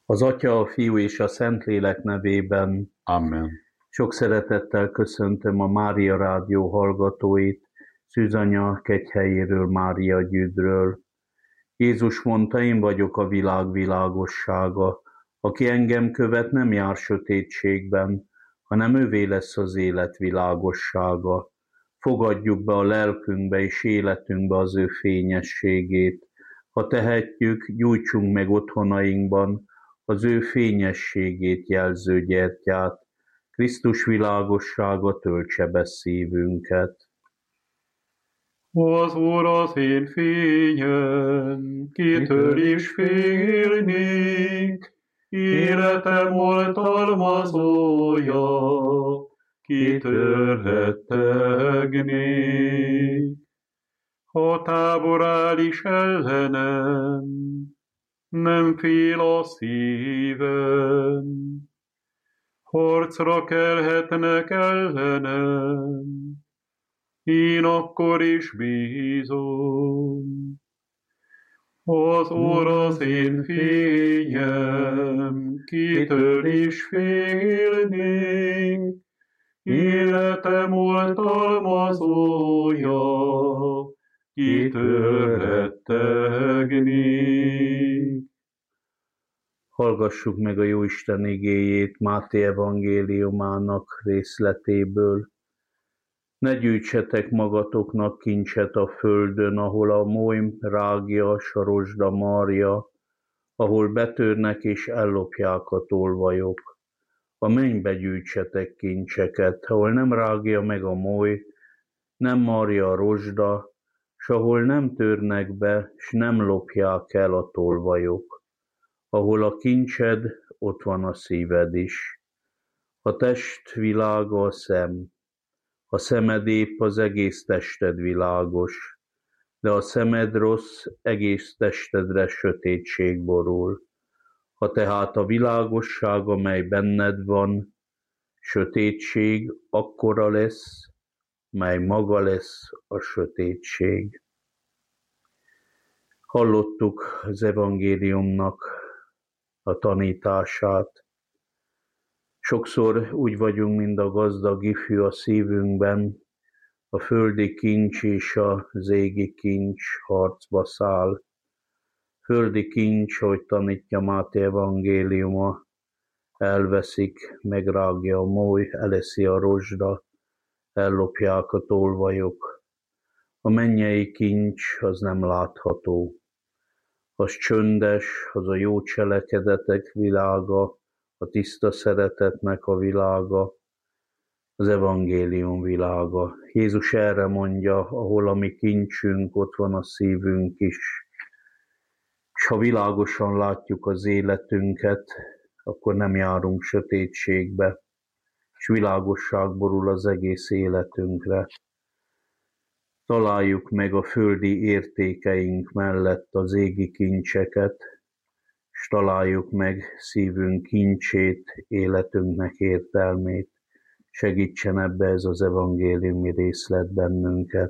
Az Atya, a Fiú és a Szentlélek nevében. Amen. Sok szeretettel köszöntöm a Mária Rádió hallgatóit, Szűzanya Kegyhelyéről, Mária Gyüdről. Jézus mondta, én vagyok a világ világossága. Aki engem követ, nem jár sötétségben, hanem ővé lesz az élet világossága. Fogadjuk be a lelkünkbe és életünkbe az ő fényességét. Ha tehetjük, gyújtsunk meg otthonainkban az ő fényességét jelző gyertyát. Krisztus világossága töltse be szívünket. Az Úr az én fényem, kitől is félnék, életem oltalmazója, kitől rettegnék. Ha tábor áll is ellenem, nem fél a szívem. Harcra kelhetnek ellenem, én akkor is bízom. Az Úr az én fényem, kitől is félnék, életem oltalmazója, kitől rettegnék. Hallgassuk meg a Jóisten igéjét Máté evangéliumának részletéből. Ne gyűjtsetek magatoknak kincset a földön, ahol a moly rágja, s a rozsda marja, ahol betörnek és ellopják a tolvajok. A mennybe gyűjtsetek kincseket, ahol nem rágja meg a moly, nem marja a rozsda, s ahol nem törnek be, s nem lopják el a tolvajok. Ahol a kincsed, ott van a szíved is. A test világa a szem. A szemed épp, az egész tested világos, de a szemed rossz, egész testedre sötétség borul. Ha tehát a világosság, amely benned van, sötétség, akkora lesz, mely maga lesz a sötétség. Hallottuk az evangéliumnak a tanítását. Sokszor úgy vagyunk, mint a gazdag ifjú a szívünkben, a földi kincs és az égi kincs harcba száll. Földi kincs, ahogy tanítja Máté evangéliuma, elveszik, megrágja a moly, eleszi a rozsda, ellopják a tolvajok. A mennyei kincs az nem látható. Az csöndes, az a jó cselekedetek világa, a tiszta szeretetnek a világa, az evangélium világa. Jézus erre mondja, ahol a mi kincsünk, ott van a szívünk is. És ha világosan látjuk az életünket, akkor nem járunk sötétségbe, és világosság borul az egész életünkre. Találjuk meg a földi értékeink mellett az égi kincseket, és találjuk meg szívünk kincsét, életünknek értelmét. Segítsen ebbe ez az evangéliumi részlet bennünket.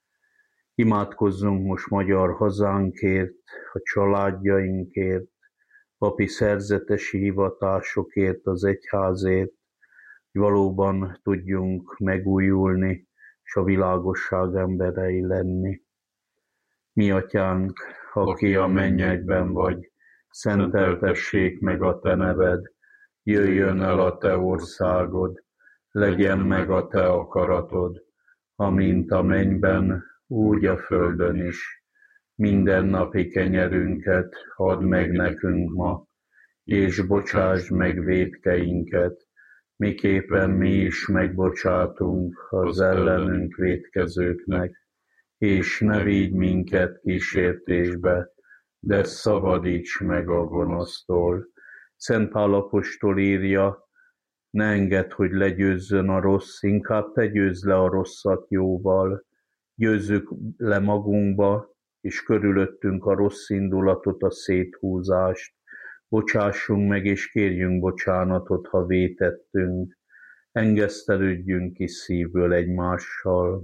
Imádkozzunk most magyar hazánkért, a családjainkért, papi szerzetesi hivatásokért, az egyházért, hogy valóban tudjunk megújulni, és a világosság emberei lenni. Mi atyánk, aki a mennyekben vagy, szenteltessék meg a te neved, jöjjön el a te országod, legyen meg a te akaratod, amint a mennyben, úgy a földön is. Mindennapi kenyerünket add meg nekünk ma, és bocsásd meg vétkeinket, miképpen mi is megbocsátunk az ellenünk vétkezőknek, és ne vigy minket kísértésbe, de szabadíts meg a gonosztól. Szent Pál apostol írja, ne engedd, hogy legyőzzön a rossz, inkább te győzd le a rosszat jóval. Győzzük le magunkba, és körülöttünk a rossz indulatot, a széthúzást. Bocsássunk meg, és kérjünk bocsánatot, ha vétettünk. Engesztelődjünk ki szívből egymással.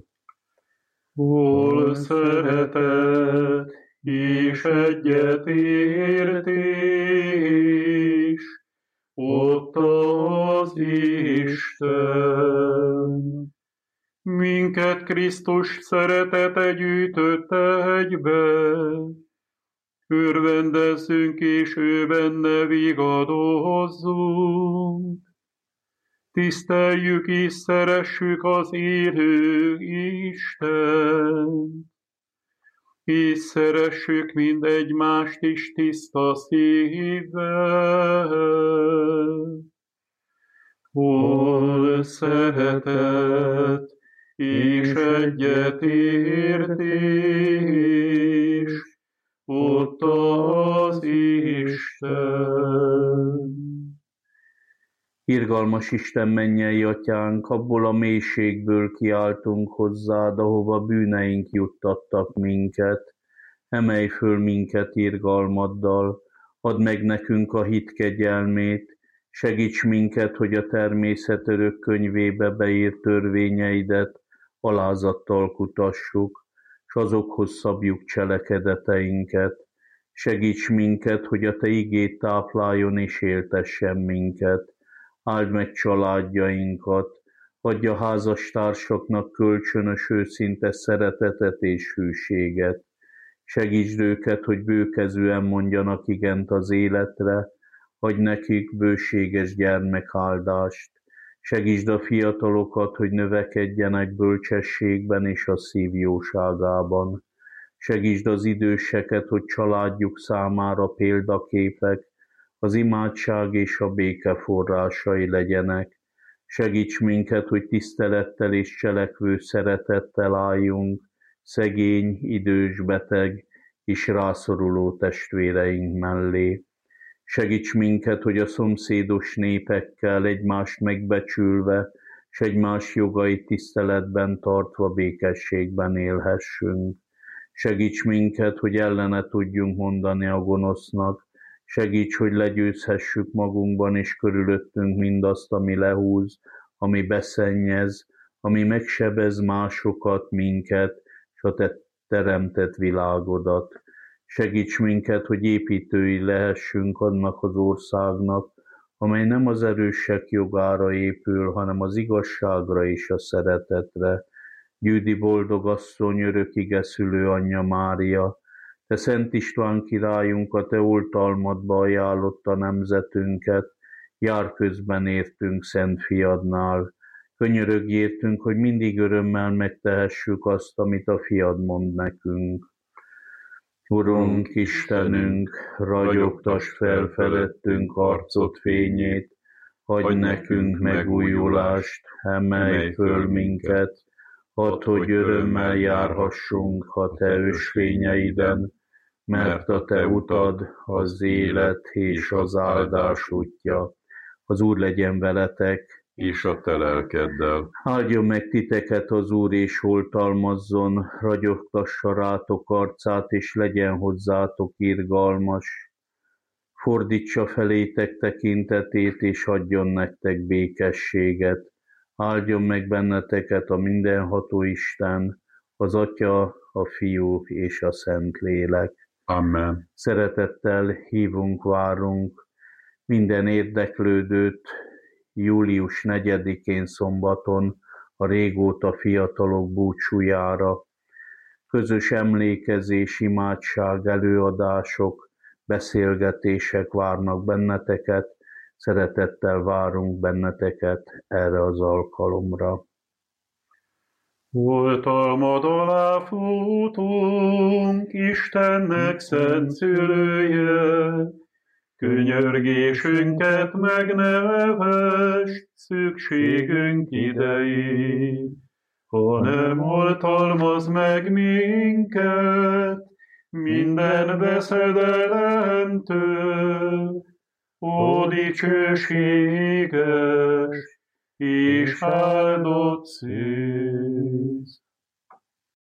Hol szeretet és egyetértés, Krisztus szeretete gyűjtötte egybe. Örvendezzünk és ő benne vigadozzunk. Tiszteljük és szeressük az élő Istent, és szeressük mind egymást is tiszta szívvel. Hol szeretet és egyetértés, ott az Isten. Irgalmas Isten, mennyei Atyánk, abból a mélységből kiáltunk hozzád, ahova bűneink juttattak minket. Emelj föl minket irgalmaddal, add meg nekünk a hit kegyelmét, segíts minket, hogy a természet örök könyvébe beírt törvényeidet alázattal kutassuk, s azokhoz szabjuk cselekedeteinket. Segíts minket, hogy a Te igét tápláljon és éltessen minket. Áld meg családjainkat, adj a házastársaknak kölcsönös őszinte szeretetet és hűséget. Segítsd őket, hogy bőkezűen mondjanak igent az életre, adj nekik bőséges gyermekáldást. Segítsd a fiatalokat, hogy növekedjenek bölcsességben és a szív jóságában. Segítsd az időseket, hogy családjuk számára példaképek, az imádság és a béke forrásai legyenek. Segíts minket, hogy tisztelettel és cselekvő szeretettel álljunk szegény, idős, beteg és rászoruló testvéreink mellé. Segíts minket, hogy a szomszédos népekkel egymást megbecsülve, s egymás jogait tiszteletben tartva békességben élhessünk. Segíts minket, hogy ellene tudjunk mondani a gonosznak, segíts, hogy legyőzhessük magunkban és körülöttünk mindazt, ami lehúz, ami beszennyez, ami megsebez másokat, minket, s a Te teremtett világodat. Segíts minket, hogy építői lehessünk annak az országnak, amely nem az erősek jogára épül, hanem az igazságra és a szeretetre. Gyűjdi boldog asszony, örökig eszülő anyja Mária, Te Szent István királyunk, a Te oltalmadba ajánlotta nemzetünket, jár közben értünk Szent Fiadnál. Könyörögj értünk, hogy mindig örömmel megtehessük azt, amit a Fiad mond nekünk. Urunk, Istenünk, ragyogtass fel felettünk arcod fényét, adj nekünk megújulást, emelj föl minket, add, hogy örömmel járhassunk a Te ösvényeiden, mert a Te utad az élet és az áldás útja. Az Úr legyen veletek, És a te lelkeddel. áldjon meg titeket az Úr, és oltalmazzon, ragyogtassa rátok arcát, és legyen hozzátok irgalmas. Fordítsa felétek tekintetét, és adjon nektek békességet. Áldjon meg benneteket a mindenható Isten, az Atya, a Fiú és a Szentlélek. Amen. Szeretettel hívunk, várunk minden érdeklődőt július 4-én szombaton a régóta fiatalok búcsújára. Közös emlékezés, imádság, előadások, beszélgetések várnak benneteket. Szeretettel várunk benneteket erre az alkalomra. Oltalmad alá futunk, Istennek szent szülője, könyörgésünket megnevest, szükségünk idején. Ha nem oltalmaz meg minket, minden veszedelemtől, ó dicsőséges és áldott szűz.